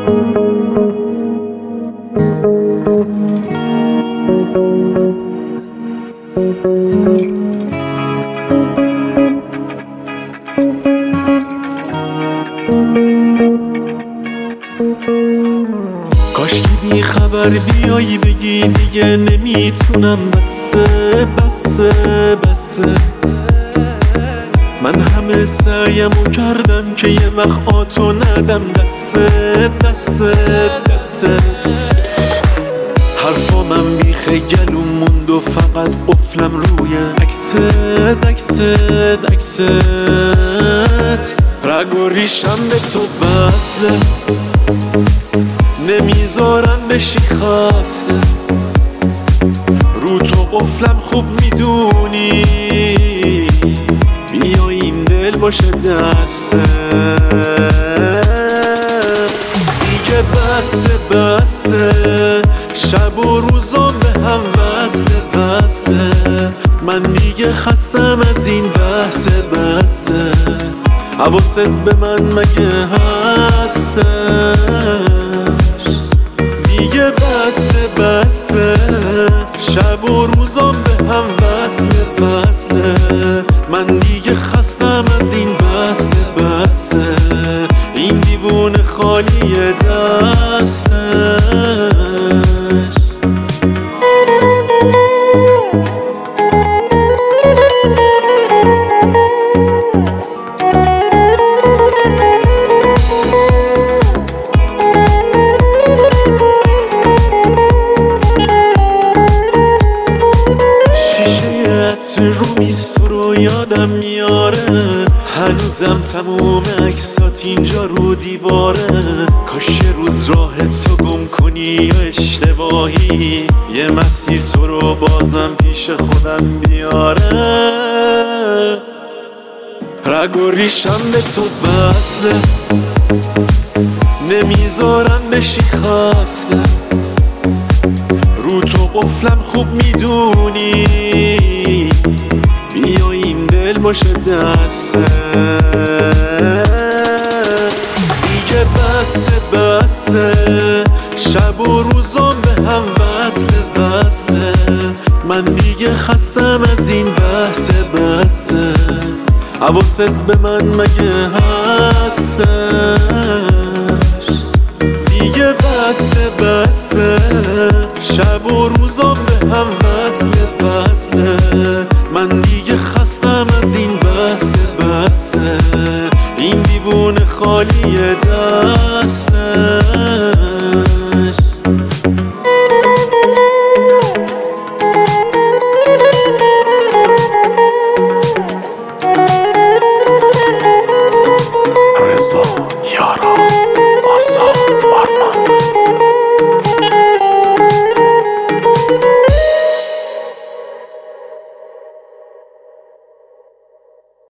کاش که بی خبر بیایی بگی دیگه نمیتونم، بسه من همه سعیمو کردم که یه وقت آتو ندم دست حرفامم بیخه گلوم موند و فقط قفلم روی عکست رگ و ریشم به تو وصله، نمیذارم بشی خسته، رو تو قفلم خوب میدونی، بیا این دل باشه دسته دیگه بسه شب و روزام به هم وصله من دیگه خستم از این بسه حواست به من مگه هستش دیگه بسه شب و روزام به هم وصله من دیگه خستم از این بسه این دیوونه خالی دستش رو میز تو رو یادم میاره، هنوزم تموم عکسات اینجا رو دیواره، کاش یه روز راه تو گم کنی یا اشتباهی یه مسیر تو رو بازم پیش خودم بیاره، رگ و ریشم به تو وصله، نمیذارم بشی خسته، رو تو قفلم خوب میدونی، بیا این دل باشه دسته دیگه بسه شب و روزام به هم وصله من دیگه خستم از این بسه حواست به من مگه هستش دیگه بسه شب و روزام به هم وصله من دیگه خستم از این بسه این دیوونه خالی دسته